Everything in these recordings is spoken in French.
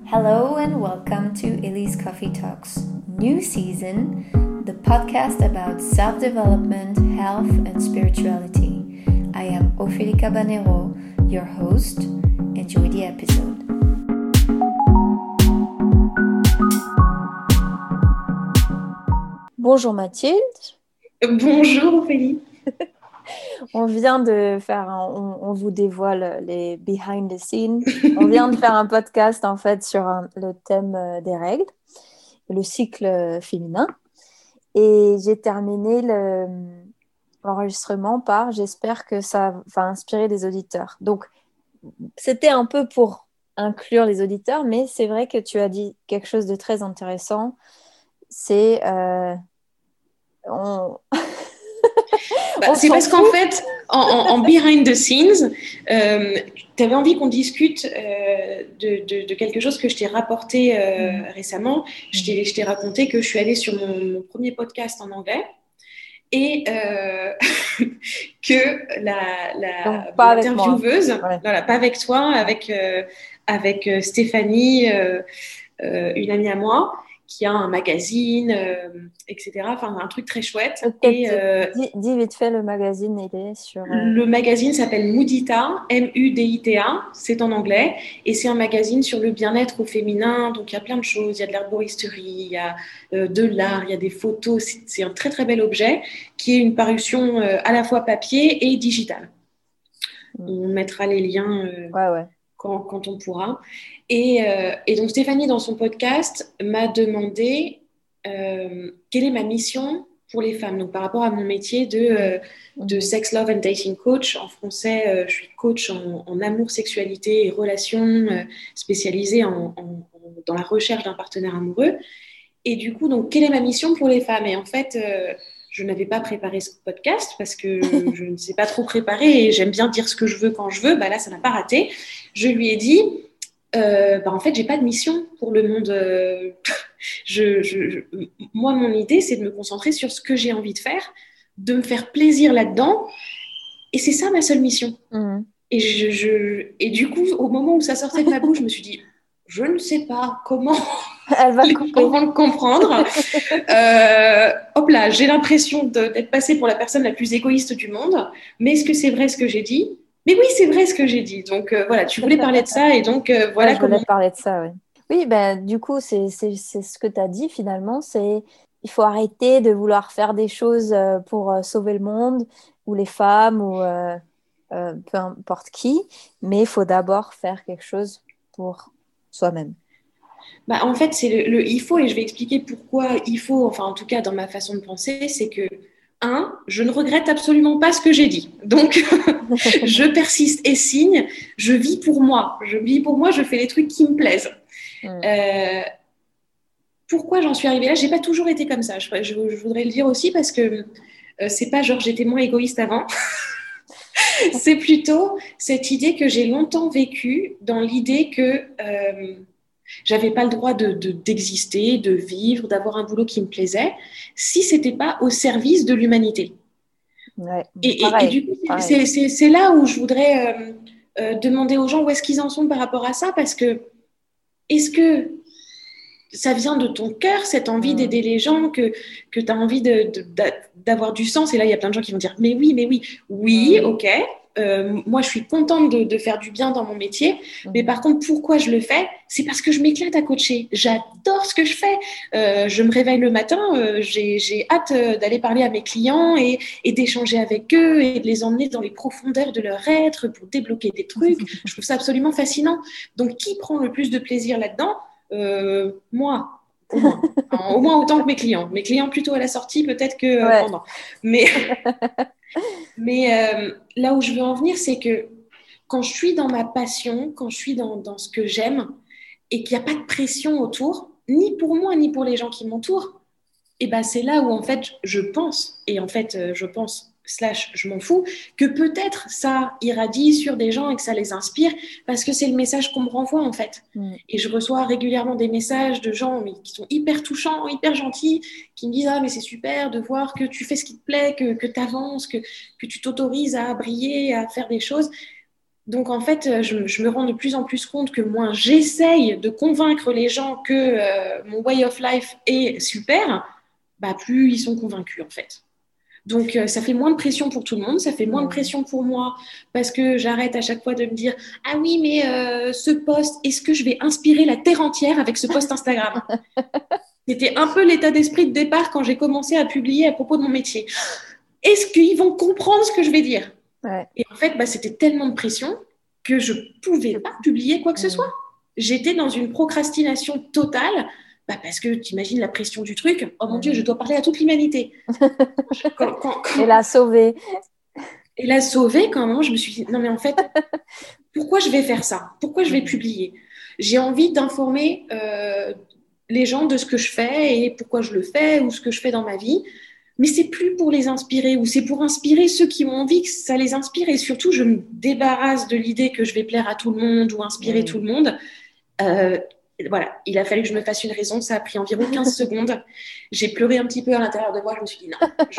Hello and welcome to Elise Coffee Talks, new season, the podcast about self-development, health and spirituality. I am Ophélie Cabanero, your host. Enjoy the episode. Bonjour Mathilde. Bonjour Ophélie. On vient de faire, on vous dévoile les behind the scenes. On vient de faire un podcast en fait sur le thème des règles, le cycle féminin. Et j'ai terminé l'enregistrement par j'espère que ça va inspirer les auditeurs. Donc, c'était un peu pour inclure les auditeurs, mais c'est vrai que tu as dit quelque chose de très intéressant. C'est... c'est parce qu'en fait, en behind the scenes, tu avais envie qu'on discute de quelque chose que je t'ai rapporté récemment. Je t'ai raconté que je suis allée sur mon premier podcast en anglais et que l'intervieweuse, voilà, pas avec toi, avec Stéphanie, une amie à moi, qui a un magazine, etc. Enfin, un truc très chouette. Dis vite fait le magazine, il est sur... Le magazine s'appelle Mudita, M-U-D-I-T-A, c'est en anglais, et c'est un magazine sur le bien-être au féminin, donc il y a plein de choses, il y a de l'herboristerie, il y a de l'art, il y a des photos, c'est un très très bel objet, qui est une parution à la fois papier et digitale. On mettra les liens... Quand on pourra. Et donc Stéphanie, dans son podcast, m'a demandé quelle est ma mission pour les femmes. Donc par rapport à mon métier de sex, love and dating coach. En français, je suis coach en amour, sexualité et relations, spécialisée dans la recherche d'un partenaire amoureux. Et du coup, donc, quelle est ma mission pour les femmes ? Et en fait... je n'avais pas préparé ce podcast parce que je ne sais pas trop préparer et j'aime bien dire ce que je veux quand je veux. Là, ça n'a pas raté. Je lui ai dit, en fait, j'ai pas de mission pour le monde. Moi, mon idée, c'est de me concentrer sur ce que j'ai envie de faire, de me faire plaisir là-dedans. Et c'est ça ma seule mission. Et du coup, au moment où ça sortait de ma bouche, je me suis dit, je ne sais pas comment... Elle va les gens vont le comprendre. Hop là, j'ai l'impression d'être passée pour la personne la plus égoïste du monde. Mais est-ce que c'est vrai ce que j'ai dit ? Mais oui, c'est vrai ce que j'ai dit. Donc voilà, tu voulais parler de ça et donc voilà comment... Je voulais parler de ça, oui. Oui, du coup, c'est ce que tu as dit finalement. Il faut arrêter de vouloir faire des choses pour sauver le monde ou les femmes ou peu importe qui. Mais il faut d'abord faire quelque chose pour soi-même. En fait, c'est le il faut, et je vais expliquer pourquoi il faut, enfin en tout cas dans ma façon de penser, c'est que, je ne regrette absolument pas ce que j'ai dit. Donc, je persiste et signe, je vis pour moi, je fais les trucs qui me plaisent. Pourquoi j'en suis arrivée là ? J'ai pas toujours été comme ça, je voudrais le dire aussi parce que c'est pas genre j'étais moins égoïste avant. C'est plutôt cette idée que j'ai longtemps vécue dans l'idée que... j'avais pas le droit d'exister, de vivre, d'avoir un boulot qui me plaisait, si c'était pas au service de l'humanité. Ouais, et du coup, c'est là où je voudrais demander aux gens où est-ce qu'ils en sont par rapport à ça, parce que est-ce que ça vient de ton cœur, cette envie d'aider les gens, que tu as envie d'avoir du sens ? Et là, il y a plein de gens qui vont dire « mais oui, ok ». Moi, je suis contente de faire du bien dans mon métier, mais par contre, pourquoi je le fais ? C'est parce que je m'éclate à coacher. J'adore ce que je fais. Je me réveille le matin, j'ai hâte d'aller parler à mes clients et d'échanger avec eux et de les emmener dans les profondeurs de leur être pour débloquer des trucs. Je trouve ça absolument fascinant. Donc, qui prend le plus de plaisir là-dedans ? Moi. Au moins autant que mes clients. Mes clients plutôt à la sortie, peut-être que pendant. Mais là où je veux en venir, c'est que quand je suis dans ma passion, quand je suis dans ce que j'aime et qu'il n'y a pas de pression autour, ni pour moi, ni pour les gens qui m'entourent, c'est là où en fait je pense, et en fait je pense / je m'en fous, que peut-être ça irradie sur des gens et que ça les inspire parce que c'est le message qu'on me renvoie en fait. Et je reçois régulièrement des messages de gens qui sont hyper touchants, hyper gentils, qui me disent « Ah mais c'est super de voir que tu fais ce qui te plaît, que tu avances, que tu t'autorises à briller, à faire des choses ». Donc, en fait, je me rends de plus en plus compte que moins j'essaye de convaincre les gens que mon way of life est super, bah, plus ils sont convaincus, en fait. Donc, ça fait moins de pression pour tout le monde, ça fait moins de pression pour moi parce que j'arrête à chaque fois de me dire ah oui, mais ce post, est-ce que je vais inspirer la terre entière avec ce post Instagram? C'était un peu l'état d'esprit de départ quand j'ai commencé à publier à propos de mon métier. Est-ce qu'ils vont comprendre ce que je vais dire? Ouais. Et en fait, bah, c'était tellement de pression que je ne pouvais pas publier quoi que ce soit. J'étais dans une procrastination totale bah, parce que tu imagines la pression du truc. Oh mon Dieu, je dois parler à toute l'humanité. Et la sauver. Et la sauver, quand même, je me suis dit, non mais en fait, pourquoi je vais faire ça? Pourquoi je vais publier? J'ai envie d'informer les gens de ce que je fais et pourquoi je le fais ou ce que je fais dans ma vie. Mais c'est plus pour les inspirer ou c'est pour inspirer ceux qui ont envie que ça les inspire. Et surtout, je me débarrasse de l'idée que je vais plaire à tout le monde ou inspirer tout le monde. Voilà, il a fallu que je me fasse une raison. Ça a pris environ 15 secondes. J'ai pleuré un petit peu à l'intérieur de moi. Je me suis dit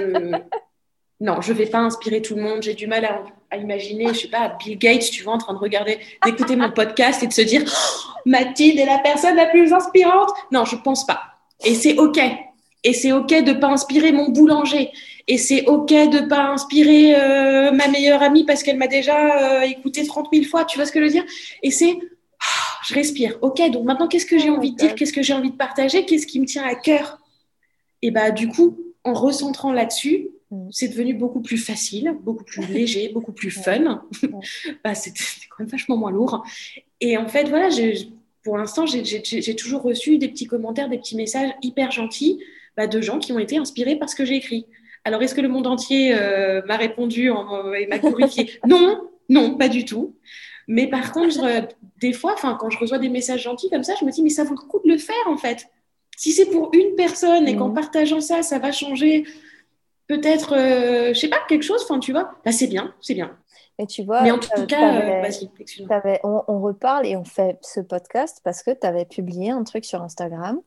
non, je ne vais pas inspirer tout le monde. J'ai du mal à imaginer, je ne sais pas, Bill Gates, tu vois, en train d'écouter mon podcast et de se dire oh, Mathilde est la personne la plus inspirante. Non, je ne pense pas. Et c'est OK. Et c'est OK de ne pas inspirer mon boulanger. Et c'est OK de ne pas inspirer ma meilleure amie parce qu'elle m'a déjà écouté 30 000 fois. Tu vois ce que je veux dire? Et c'est je respire. OK, donc maintenant, qu'est-ce que j'ai envie de dire? Qu'est-ce que j'ai envie de partager? Qu'est-ce qui me tient à cœur? Et bah, du coup, en recentrant là-dessus, c'est devenu beaucoup plus facile, beaucoup plus léger, beaucoup plus fun. Bah, c'était quand même vachement moins lourd. Et en fait, voilà, pour l'instant, j'ai toujours reçu des petits commentaires, des petits messages hyper gentils bah, de gens qui ont été inspirés par ce que j'ai écrit. Alors, est-ce que le monde entier m'a répondu et m'a glorifié? Non, non, pas du tout. Mais par contre, des fois, quand je reçois des messages gentils comme ça, je me dis, mais ça vaut le coup de le faire, en fait. Si c'est pour une personne et qu'en partageant ça, ça va changer peut-être, je sais pas, quelque chose, enfin, tu vois, bah, c'est bien, c'est bien. Et tu vois, Mais en tout cas, vas-y, excuse-moi. On reparle et on fait ce podcast parce que tu avais publié un truc sur Instagram.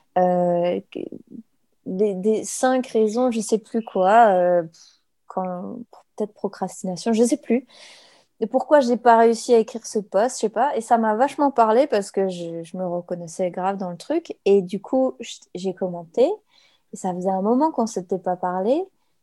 Des 5 raisons, je sais plus quoi, peut-être procrastination, je sais plus. Et pourquoi j'ai pas réussi à écrire ce post, je sais pas. Et ça m'a vachement parlé parce que je me reconnaissais grave dans le truc. Et du coup, j'ai commenté. Et ça faisait un moment qu'on s'était pas parlé.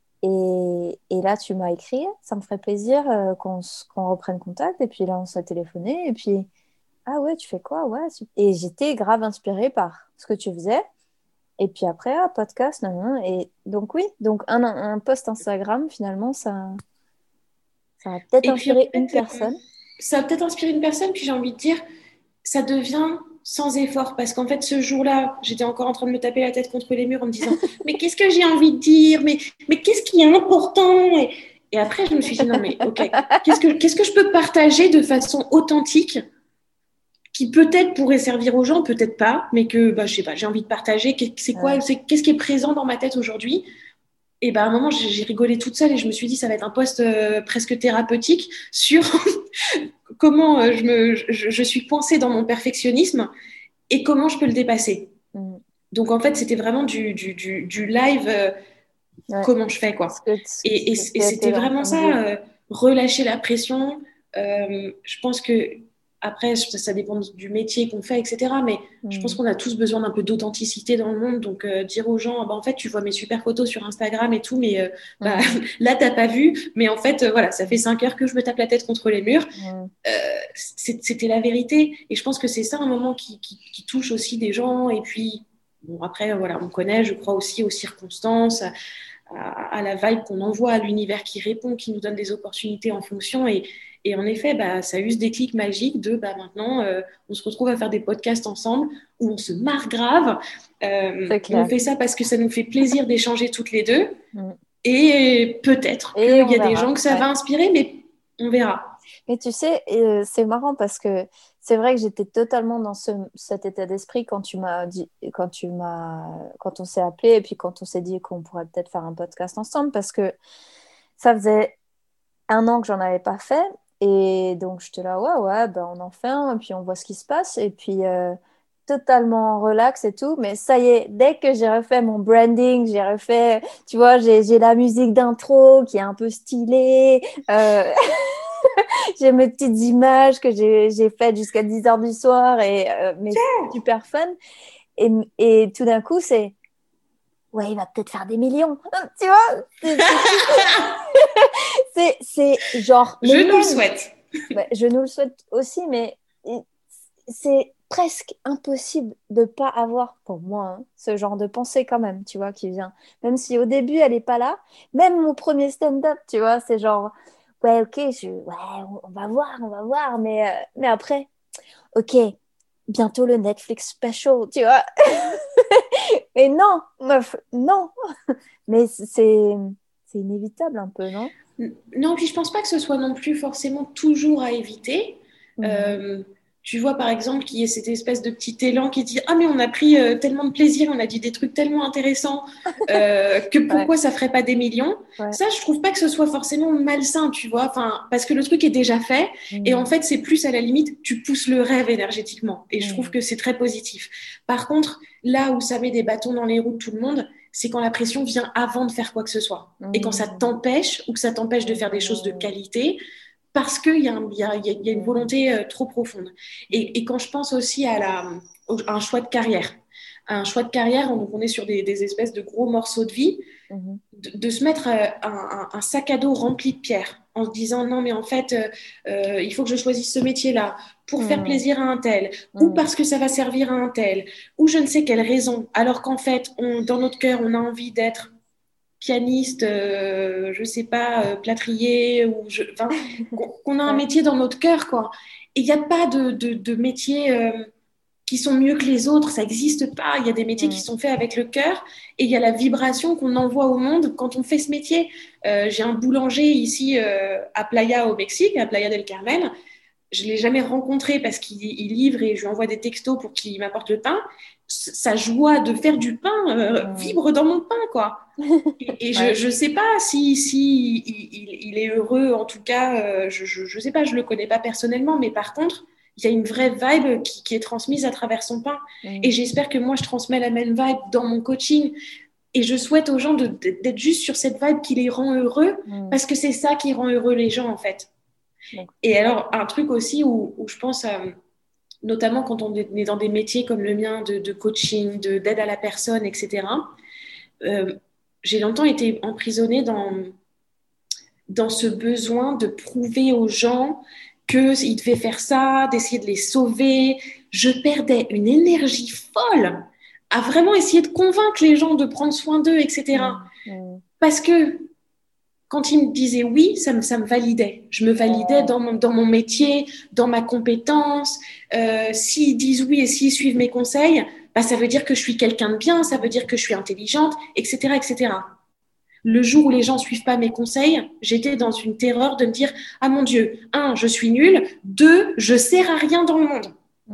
Et là, tu m'as écrit. Ça me ferait plaisir qu'on reprenne contact. Et puis là, on s'est téléphoné. Et puis, ah ouais, tu fais quoi? Ouais. Et j'étais grave inspirée par ce que tu faisais. Et puis après, podcast, nan, nan. Et donc oui, donc un post Instagram, finalement, ça va peut-être Et puis, en inspirer une fait, personne. ça va peut-être inspirer une personne, puis j'ai envie de dire, ça devient sans effort, parce qu'en fait, ce jour-là, j'étais encore en train de me taper la tête contre les murs en me disant, mais qu'est-ce que j'ai envie de dire? Mais qu'est-ce qui est important? Et après, je me suis dit, non, mais ok, qu'est-ce que je peux partager de façon authentique qui peut-être pourrait servir aux gens, peut-être pas, mais que, bah, je sais pas, j'ai envie de partager. Qu'est-ce qui est présent dans ma tête aujourd'hui? Et ben à un moment, j'ai rigolé toute seule et je me suis dit, ça va être un post presque thérapeutique sur comment je suis coincée dans mon perfectionnisme et comment je peux le dépasser. Donc en fait, c'était vraiment du live, comment je fais, quoi. Et c'était vraiment ça, relâcher la pression. Je pense que après, ça dépend du métier qu'on fait, etc. Mais je pense qu'on a tous besoin d'un peu d'authenticité dans le monde. Donc, dire aux gens, bah, en fait, tu vois mes super photos sur Instagram et tout, mais bah, là, t'as pas vu. Mais en fait, voilà, ça fait 5 heures que je me tape la tête contre les murs. C'était la vérité. Et je pense que c'est ça un moment qui touche aussi des gens. Et puis, bon, après, voilà, on connaît, je crois aussi aux circonstances, à la vibe qu'on envoie, à l'univers qui répond, qui nous donne des opportunités en fonction. Et en effet, bah, ça a eu ce déclic magique de bah, maintenant, on se retrouve à faire des podcasts ensemble où on se marre grave. On fait ça parce que ça nous fait plaisir d'échanger toutes les deux. Et peut-être qu'il y a des gens que ça va inspirer, mais on verra. Mais tu sais, c'est marrant parce que c'est vrai que j'étais totalement dans cet état d'esprit quand tu m'as dit, quand on s'est appelé et puis quand on s'est dit qu'on pourrait peut-être faire un podcast ensemble parce que ça faisait 1 an que j'en avais pas fait et donc j'étais là ouais ben on en fait un et puis on voit ce qui se passe et puis totalement relax et tout mais ça y est dès que j'ai refait mon branding j'ai refait tu vois j'ai la musique d'intro qui est un peu stylée J'ai mes petites images que j'ai faites jusqu'à 10 heures du soir, mais c'est super fun. Et tout d'un coup, ouais, il va peut-être faire des millions. Tu vois? C'est genre. Je nous le souhaite. Je nous le souhaite aussi, mais c'est presque impossible de ne pas avoir, pour moi, hein, ce genre de pensée quand même, tu vois, qui vient. Même si au début, elle n'est pas là. Même mon premier stand-up, tu vois, c'est genre, ouais, ok, ouais, on va voir, mais après, ok, bientôt le Netflix special, tu vois. Mais non, meuf, non. Mais c'est inévitable un peu, non? Non, puis je pense pas que ce soit non plus forcément toujours à éviter. Euh, Tu vois, par exemple, qu'il y ait cette espèce de petit élan qui dit ah, mais on a pris tellement de plaisir, on a dit des trucs tellement intéressants que Ouais, pourquoi ça ferait pas des millions? ouais. Ça, je trouve pas que ce soit forcément malsain, tu vois, enfin, parce que le truc est déjà fait et en fait, c'est plus à la limite, tu pousses le rêve énergétiquement et je trouve que c'est très positif. Par contre, là où ça met des bâtons dans les roues de tout le monde, c'est quand la pression vient avant de faire quoi que ce soit. Et quand ça t'empêche ou que ça t'empêche de faire des choses de qualité, parce qu'il y a une volonté trop profonde. Et quand je pense aussi à un choix de carrière, donc on est sur des espèces de gros morceaux de vie, de se mettre un sac à dos rempli de pierres en se disant non mais en fait il faut que je choisisse ce métier-là pour faire plaisir à un tel ou parce que ça va servir à un tel ou je ne sais quelle raison alors qu'en fait dans notre cœur on a envie d'être pianiste, je sais pas, plâtrier, enfin, qu'on a un Ouais. métier dans notre cœur, quoi. Et il n'y a pas de métiers qui sont mieux que les autres, ça n'existe pas. Il y a des métiers qui sont faits avec le cœur et il y a la vibration qu'on envoie au monde quand on fait ce métier. J'ai un boulanger ici à Playa au Mexique, à Playa del Carmen. Je ne l'ai jamais rencontré parce qu'il livre et je lui envoie des textos pour qu'il m'apporte le pain. Sa joie de faire du pain vibre dans mon pain, quoi. Et Ouais. je sais pas si il est heureux, en tout cas, je sais pas, je le connais pas personnellement, mais par contre, il y a une vraie vibe qui est transmise à travers son pain. Et j'espère que moi, je transmets la même vibe dans mon coaching. Et je souhaite aux gens d'être juste sur cette vibe qui les rend heureux, parce que c'est ça qui rend heureux les gens, en fait. Donc, Et alors, un truc aussi où je pense, notamment quand on est dans des métiers comme le mien de coaching, d'aide à la personne, etc., euh, j'ai longtemps été emprisonnée dans ce besoin de prouver aux gens qu'ils devaient faire ça, d'essayer de les sauver. Je perdais une énergie folle à vraiment essayer de convaincre les gens de prendre soin d'eux, etc. Parce que quand ils me disaient oui, ça me validait. Je me validais dans mon métier, dans ma compétence. S'ils disent oui et s'ils suivent mes conseils, bah, ça veut dire que je suis quelqu'un de bien, ça veut dire que je suis intelligente, etc., etc. Le jour où les gens ne suivent pas mes conseils, j'étais dans une terreur de me dire ah mon Dieu, un, je suis nulle, deux, je sers à rien dans le monde.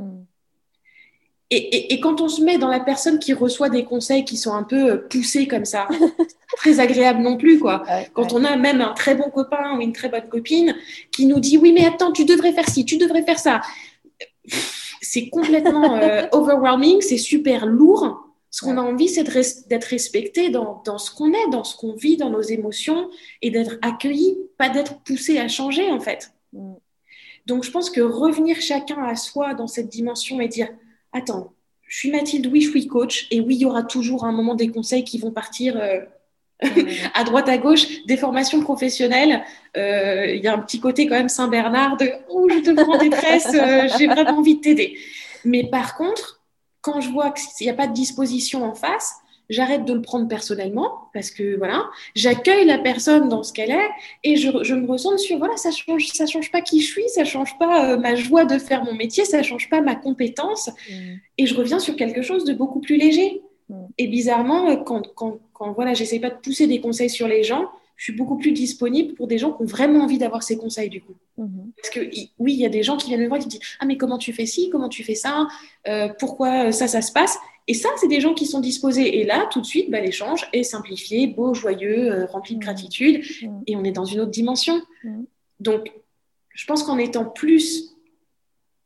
Et quand on se met dans la personne qui reçoit des conseils qui sont un peu poussés comme ça, c'est pas très agréable non plus, quoi. Quand on a même un très bon copain ou une très bonne copine qui nous dit oui mais attends, tu devrais faire ci, tu devrais faire ça, c'est complètement overwhelming, c'est super lourd. Ce qu'on a envie, c'est d'être respecté dans ce qu'on est, dans ce qu'on vit, dans nos émotions, et d'être accueilli, pas d'être poussé à changer, en fait. Donc, je pense que revenir chacun à soi dans cette dimension et dire, attends, je suis Mathilde, oui, je suis coach, et oui, il y aura toujours un moment des conseils qui vont partir à droite, à gauche, des formations professionnelles. Il y a un petit côté quand même Saint-Bernard de « Oh, je te prends en détresse, j'ai vraiment envie de t'aider ». Mais par contre, quand je vois qu'il n'y a pas de disposition en face, j'arrête de le prendre personnellement parce que voilà, j'accueille la personne dans ce qu'elle est et je me ressens sur voilà, ça change pas qui je suis, ça change pas ma joie de faire mon métier, ça change pas ma compétence et je reviens sur quelque chose de beaucoup plus léger. Et bizarrement, quand voilà, j'essaie pas de pousser des conseils sur les gens, je suis beaucoup plus disponible pour des gens qui ont vraiment envie d'avoir ces conseils du coup. Parce que oui, il y a des gens qui viennent me voir et qui me disent ah mais comment tu fais ci, comment tu fais ça, pourquoi ça se passe. Et ça, c'est des gens qui sont disposés. Et là, tout de suite, bah, l'échange est simplifié, beau, joyeux, rempli de gratitude, et on est dans une autre dimension. Donc, je pense qu'en étant plus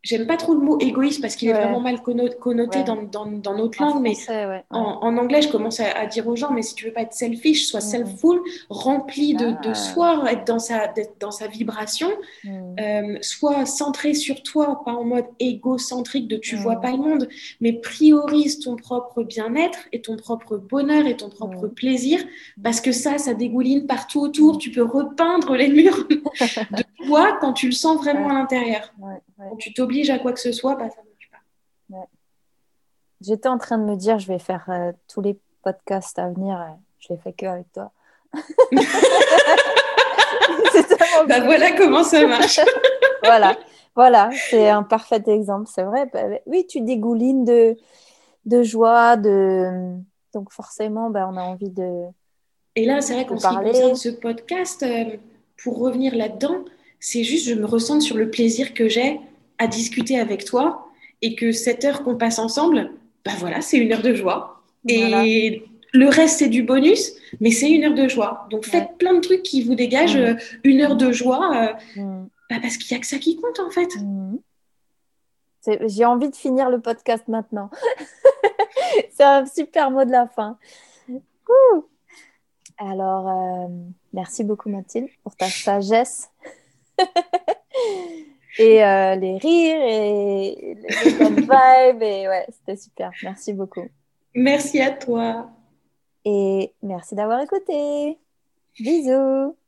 j'aime pas trop le mot égoïste parce qu'il est Ouais, vraiment mal connoté ouais. dans notre En langue, mais français, ouais. en anglais, je commence à dire aux gens, mais si tu veux pas être selfish, sois Mm. selfful, rempli de Ah. soi, d'être dans sa vibration, Mm. sois centré sur toi, pas en mode égocentrique de tu vois Mm. pas le monde, mais priorise ton propre bien-être et ton propre bonheur et ton propre Mm. plaisir, parce que ça dégouline partout autour. Mm. Tu peux repeindre les murs de toi quand tu le sens vraiment Ouais, à l'intérieur. ouais, ouais, Quand tu t'obliges à quoi que ce soit, bah, ça ne marche pas. ouais. J'étais en train de me dire, je vais faire tous les podcasts à venir. Je les fais que avec toi. C'est tellement Bah cool. voilà comment ça marche. Voilà, voilà, c'est un parfait exemple, c'est vrai. Bah, oui, tu dégoulines de joie, donc forcément, bah, on a envie Et là, c'est vrai de qu'en ce qui concerne parler. ce podcast, pour revenir là-dedans, c'est juste, je me ressens sur le plaisir que j'ai à discuter avec toi et que cette heure qu'on passe ensemble, bah voilà, c'est une heure de joie. Voilà, Et le reste, c'est du bonus, mais c'est une heure de joie. Donc ouais. faites plein de trucs qui vous dégagent Mm, une heure mm, de joie, mm, bah parce qu'il n'y a que ça qui compte en fait. mm. J'ai envie de finir le podcast maintenant. C'est un super mot de la fin. Ouh. Alors, merci beaucoup Mathilde pour ta sagesse et les rires et les bonnes vibes. Et ouais, c'était super. Merci beaucoup. Merci à toi. Et merci d'avoir écouté. Bisous.